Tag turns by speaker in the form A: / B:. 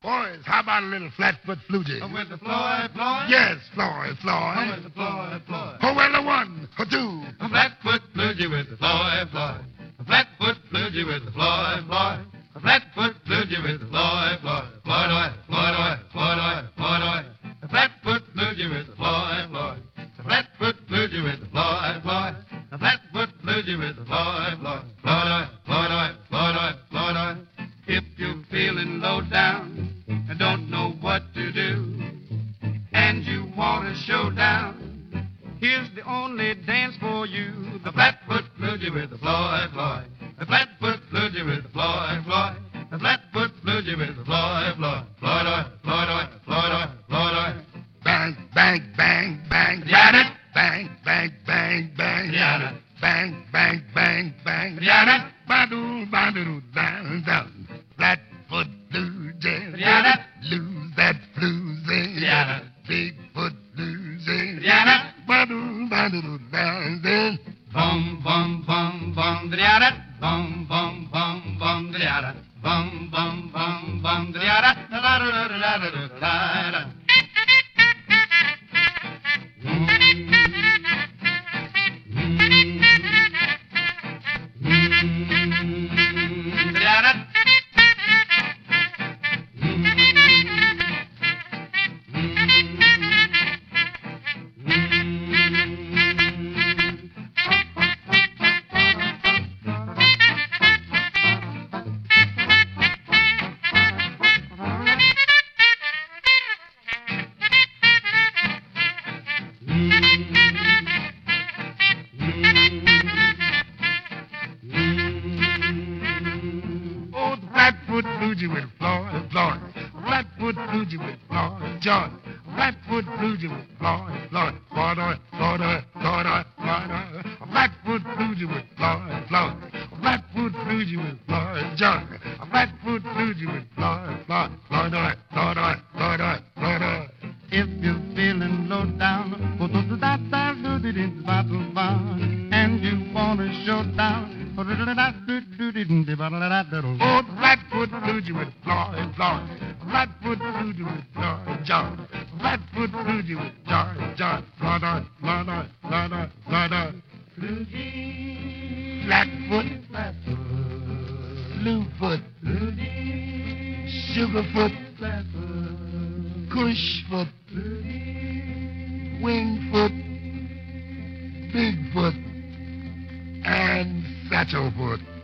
A: Boys, how about a little flatfoot flutie?
B: With the Floyd, Floyd?
A: Yes, Floyd, Floyd.
B: With the Floyd, Floyd.
A: Oh, well, a one, a two.
B: A flatfoot flutie with the Floyd, Floyd. A flatfoot flutie with the Floyd, Floyd. A flatfoot flutie with the Floyd, Floyd. Floyd, oi, Floyd, oi, Floyd, oi, Floyd, oi. A flatfoot flutie with the Floyd, Floyd. A flatfoot flutie with the Floyd, Floyd. A flatfoot flutie with the Floyd, Floyd. Floyd, oi, Floyd, oi, Floyd, oi, Floyd, oi. If you're feeling low down and don't know what to do, and you want a showdown, here's the only dance for you. The flatfoot flutie with the Floyd, Floyd. The flatfoot flutie with the Floyd, Floyd. The flatfoot flutie with the Floyd, Floyd. Floyd, oi, Floyd, oi, Floyd, oi, Floyd, oi.
A: Bang, bang, bang, bang.
B: Got it?
A: Bang, bang, bang, bang.
B: Got it?
A: Bang, bang, bang, bang.
B: Got it?
A: Ba-doo, ba-doo, down, down. Flatfoot blue jay.
B: Got it?
A: Lose that floozy.
B: Got it?
A: Bigfoot bluesy.
B: Got it?
A: Ba-doo, ba-doo, down, down.
B: Bum, bum, bum, bum, da-da, bum, bum, bum, bum, da-da, bum, bum, bum, bum, da-da, da-da-da-da-da-da-da.
A: Oh, the flatfoot flutie with Floyd, Floyd. Flatfoot flutie with Floyd, John. Flatfoot flutie with Floyd, Floyd. Floyd, oi, Floyd, oi, Floyd, oi, Floyd, oi. A flatfoot flutie with Floyd, Floyd. A flatfoot flutie with Floyd, John. A flatfoot flutie with Floyd, Floyd. Floyd, oi, Floyd, oi, Floyd, oi, Floyd, oi.
B: If you're feeling low down, and you want a showdown,
A: Oh, the flatfoot flutie with Floyd, Floyd. Flatfoot flutie with Floyd, John. Flatfoot flutie with John, John. Floyd, oi, Floyd, oi, Floyd, oi, Floyd, oi. Flatfoot, Bluefoot, Sugarfoot, Cushfoot, Wingfoot, Bigfoot, and Satchelfoot.